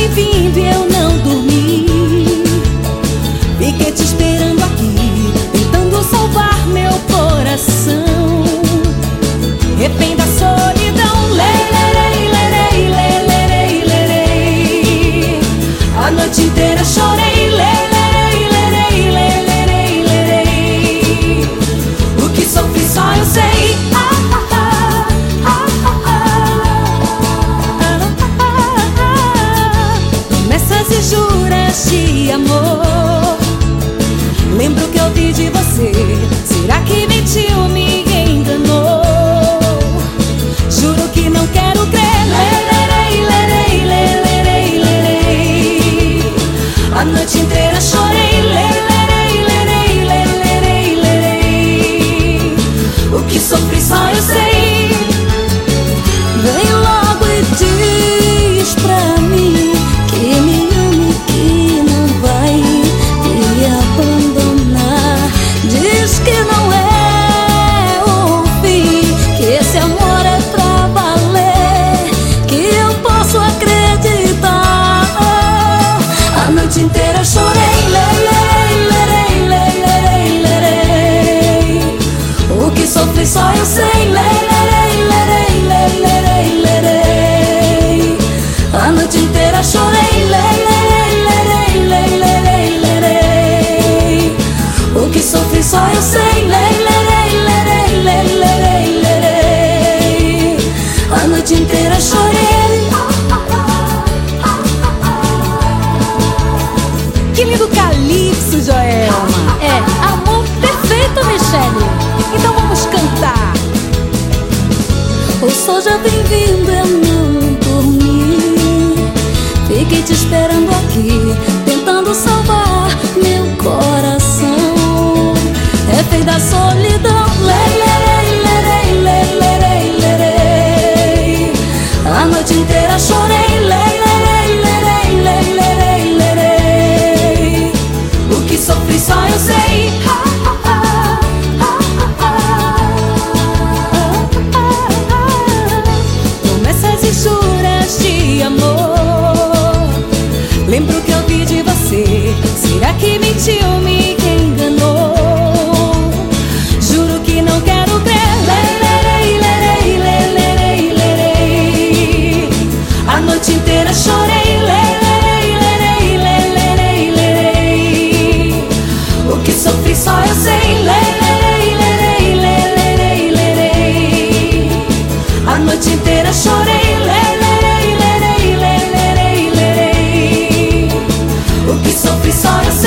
bem-vindo e eu não dormi. Fiquei te esperando aqui, tentando salvar meu coração. Refém da solidão, lerei, lerei, lerei, lerei. A noite inteira chorei, lerei, lerei, lerei, lerei. O que sofri só eu sei. Promessas e juras de amor. Lembro que eu vi de você. Será que mentiu, me enganou? Juro que não quero crer. Lerei, lerei, lerei, lerei. A noite inteira chorei. Lerei, lerei, lerei, lerei. O que sofri só eu sei. Vem logo e diz pra mim que me ama e que não vai me abandonar. Diz que não é o fim, que esse amor é pra valer, que eu posso acreditar. A noite inteira chorei, lerei, lerei, lerei, lerei. O que sofri só eu sei, lerei, lerei, lerei, lerei. A noite inteira chorei, lerei, lerei, lerei, lerei. O que sofri só eu sei, lerei, lerei, lerei, lerei. A noite inteira chorei. Que lindo calypso, Joelma. É, amor perfeito, Michele. Então vamos cantar. O sol já vem vindo, eu não dormi. Fiquei te esperando aqui, tentando salvar meu coração. Refém da solidão, lerei, lerei, lerei, lerei. A noite inteira chorei, lerei, lerei, lerei, lerei. O que sofri só eu sei. Promessas e juras de amor. Lembro que eu vi de você. Será que mentiu, me enganou? Juro que não quero crer. Lerei, lerei, lerei, lerei. A noite inteira chorei. Lerei, lerei, lerei, lerei. O que sofri só eu sei. Lerei, lerei, lerei, lerei. A noite inteira chorei. Lerei, lerei, lerei, lerei. O que sofri só eu sei.